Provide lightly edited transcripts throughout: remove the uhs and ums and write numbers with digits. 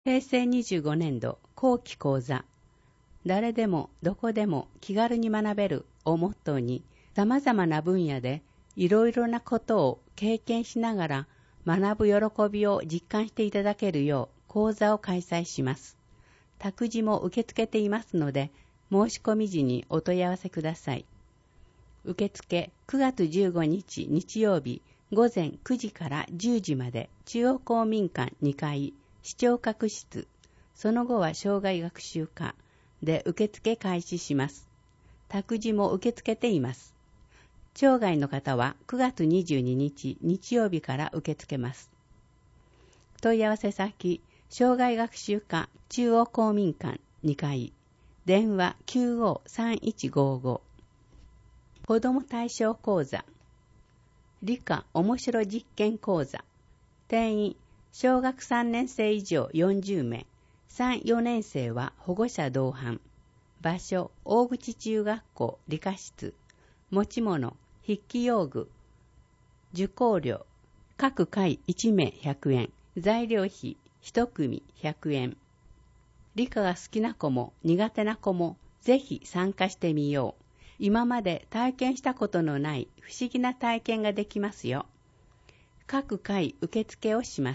平成25年度後期講座、誰でもどこでも気軽に学べるをモットーに、様々な分野でいろいろなことを経験しながら学ぶ喜びを実感していただけるよう講座を開催します。託児も受け付けていますので、申し込み時にお問い合わせください。受付9月15日日曜日午前9時から10時まで中央公民館2階視聴覚室、その後は生涯学習科で受付開始します。託児も受け付けています。町外の方は9月22日日曜日から受け付けます。問い合わせ先、生涯学習科中央公民館2階、電話953155。子ども対象講座、理科面白実験講座、定員小学3年生以上40名、3、4年生は保護者同伴。場所、大口中学校理科室。持ち物、筆記用具。受講料、各回1名100円。材料費、1組100円。理科が好きな子も苦手な子もぜひ参加してみよう。今まで体験したことのない不思議な体験ができますよ。各回受付をします。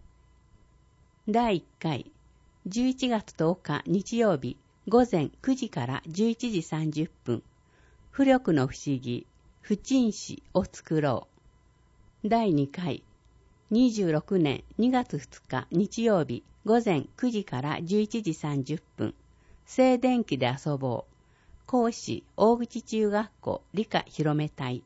第1回、11月10日日曜日午前9時から11時30分。浮力の不思議、不沈思を作ろう。第2回、26年2月2日日曜日午前9時から11時30分。静電気で遊ぼう。講師、大口中学校理科広め隊。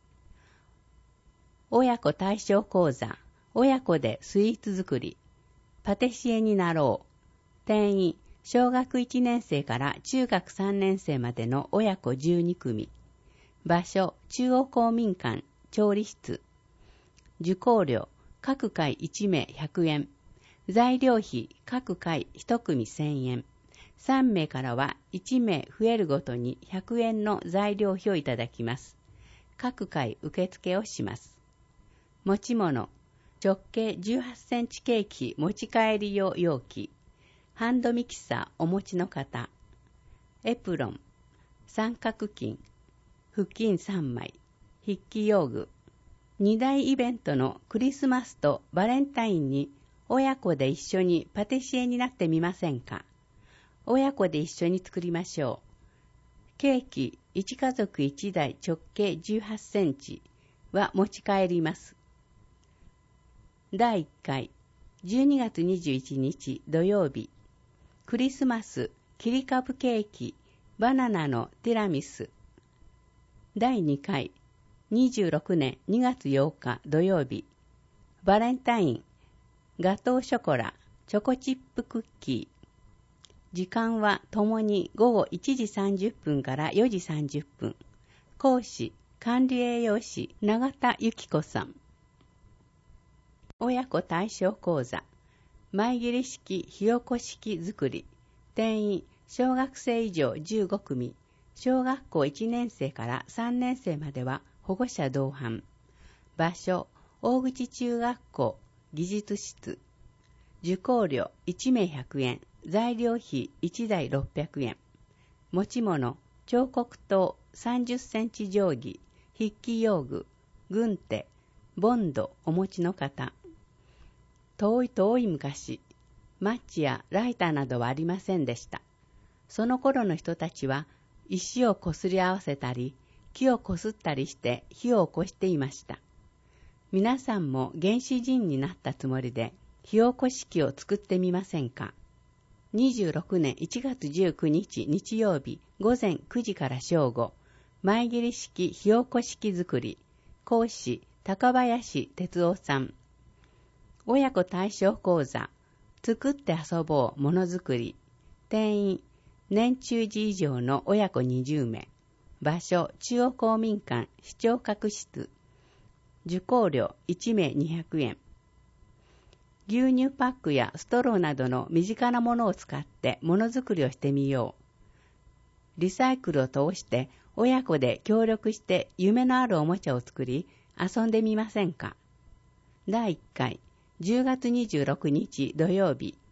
親子対象講座、親子でスイーツ作り。パティシエになろう。定員、小学1年生から中学3年生までの親子12組。場所、中央公民館、調理室。受講料、各回1名100円。材料費、各回1組1000円。3名からは1名増えるごとに100円の材料費をいただきます。各回受付をします。持ち物、直径18センチケーキ持ち帰り用容器。ハンドミキサーお持ちの方。エプロン、三角巾、布巾3枚、筆記用具。2大イベントのクリスマスとバレンタインに親子で一緒にパティシエになってみませんか。親子で一緒に作りましょう。ケーキ1家族1台直径18センチは持ち帰ります。第1回、12月21日土曜日、クリスマス切り株ケーキバナナのティラミス。第2回、26年2月8日土曜日、バレンタインガトーショコラチョコチップクッキー。時間はともに午後1時30分から4時30分。講師、管理栄養士、永田由紀子さん。親子対象講座、前切り式ひよこ式作り。定員、小学生以上15組。小学校1年生から3年生までは保護者同伴。場所、大口中学校技術室。受講料1名100円。材料費1台600円。持ち物、彫刻刀30センチ定規、筆記用具、軍手、ボンドお持ちの方。遠い昔、マッチやライターなどはありませんでした。その頃の人たちは石をこすり合わせたり、木をこすったりして火を起こしていました。皆さんも原始人になったつもりで火起こし器を作ってみませんか。26年1月19日日曜日午前9時から正午、前切り式火起こし器作り。講師、高林哲夫さん。親子対象講座、作って遊ぼうものづくり。定員、年中児以上の親子20名。場所、中央公民館視聴覚室。受講料1名200円。牛乳パックやストローなどの身近なものを使ってものづくりをしてみよう。リサイクルを通して親子で協力して夢のあるおもちゃを作り遊んでみませんか。第1回、10月26日土曜日、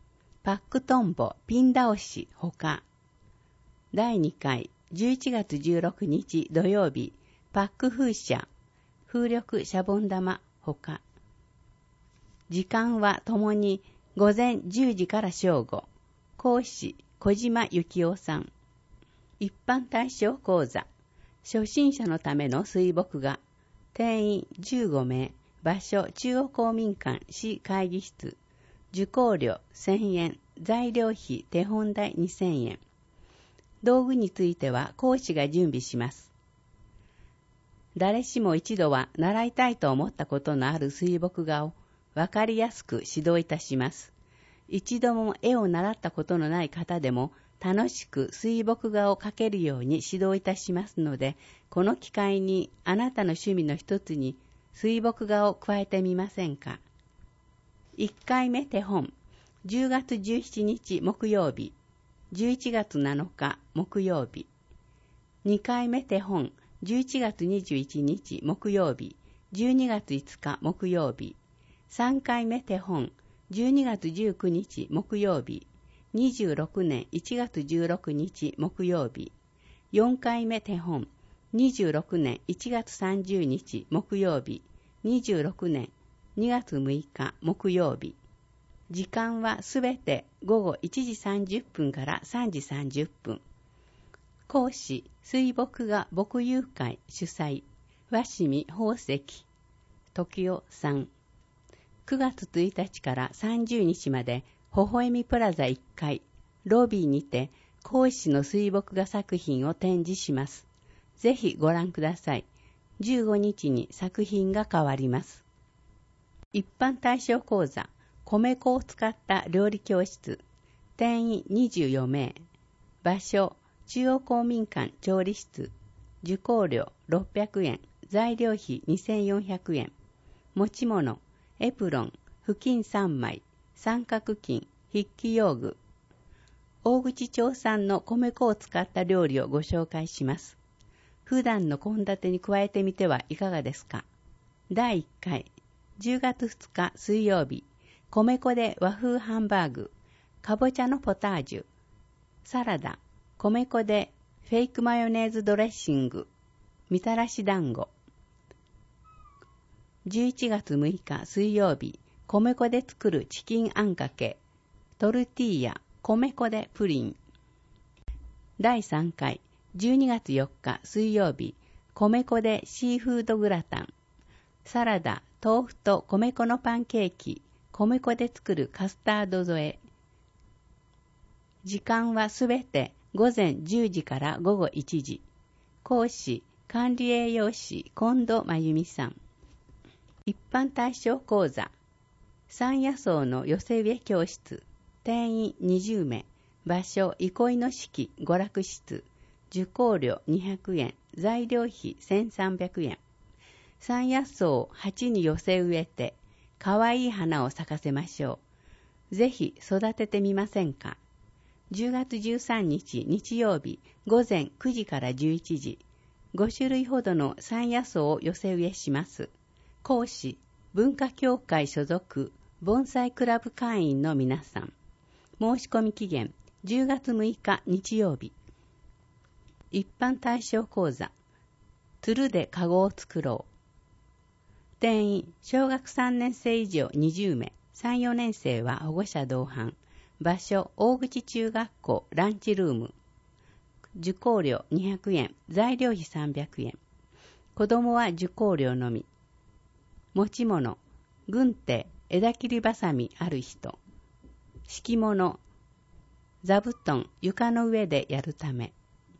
パックトンボピン倒しほか。第2回11月16日土曜日、パック風車、風力シャボン玉ほか。時間はともに午前10時から正午。講師小島幸夫さん。一般対象講座。初心者のための水墨画。定員15名。場所中央公民館市会議室。受講料1000円。材料費手本代2000円。道具については講師が準備します。誰しも一度は習いたいと思ったことのある水墨画をわかりやすく指導いたします。一度も絵を習ったことのない方でも楽しく水墨画を描けるように指導いたしますので、この機会にあなたの趣味の一つに水墨画を加えてみませんか。1回目手本、10月17日木曜日、11月7日木曜日。2回目手本、11月21日木曜日、12月5日木曜日。3回目手本、12月19日木曜日、26年1月16日木曜日。4回目手本、26年1月30日木曜日、26年2月6日木曜日。時間はすべて午後1時30分から3時30分。講師、水墨画墨友会主催、鷲見宝石、時代さん。9月1日から30日まで、微笑みプラザ1階、ロビーにて、講師の水墨画作品を展示します。ぜひご覧ください。15日に作品が変わります。一般対象講座、米粉を使った料理教室、定員24名。場所、中央公民館調理室。受講料600円、材料費2400円。持ち物、エプロン、布巾3枚、三角巾、筆記用具。大口町産の米粉を使った料理をご紹介します。普段の献立に加えてみてはいかがですか。第1回、10月2日水曜日、米粉で和風ハンバーグ、かぼちゃのポタージュ、サラダ、米粉でフェイクマヨネーズドレッシング、みたらし団子。11月6日水曜日、米粉で作るチキンあんかけ、トルティーヤ、米粉でプリン。第3回、12月4日水曜日、米粉でシーフードグラタン、サラダ、豆腐と米粉のパンケーキ、米粉で作るカスタード添え。時間はすべて午前10時から午後1時。講師、管理栄養士、近藤真由美さん。一般対象講座、山野草の寄せ植え教室。定員20名。場所、憩いの式、娯楽室。受講料200円。材料費1300円。山野草を鉢に寄せ植えて、かわいい花を咲かせましょう。ぜひ育ててみませんか。10月13日日曜日午前9時から11時。5種類ほどの山野草を寄せ植えします。講師、文化協会所属、盆栽クラブ会員の皆さん。申し込み期限、10月6日日曜日。一般対象講座、つるでかごを作ろう。定員、小学3年生以上20名、3、4年生は保護者同伴。場所、大口中学校ランチルーム。受講料200円、材料費300円。子供は受講料のみ。持ち物、軍手、枝切りばさみある人。敷物、座布団、床の上でやるため。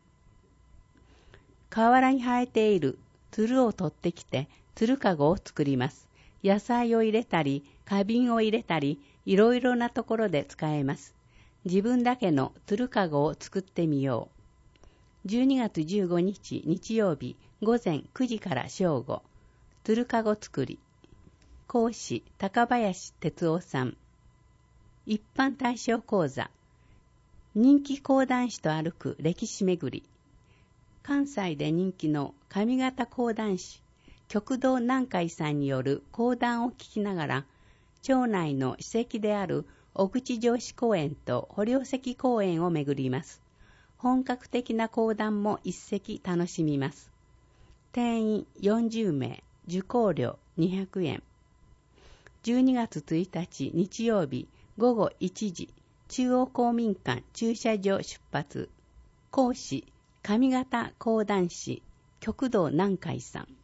河原に生えているつるを取ってきて、つるかごを作ります。野菜を入れたり、花瓶を入れたり、いろいろなところで使えます。自分だけのつるかごを作ってみよう。12月15日日曜日午前9時から正午。つるかご作り。講師、高林哲夫さん。一般対象講座。人気講談師と歩く歴史めぐり。関西で人気の上方講談師、旭堂南海さんによる講談を聞きながら、町内の史跡である小口城址公園と捕虜石公園を巡ります。本格的な講談も一席楽しみます。定員40名、受講料200円。12月1日日曜日午後1時、中央公民館駐車場出発。講師、上方講談師、旭道南海さん。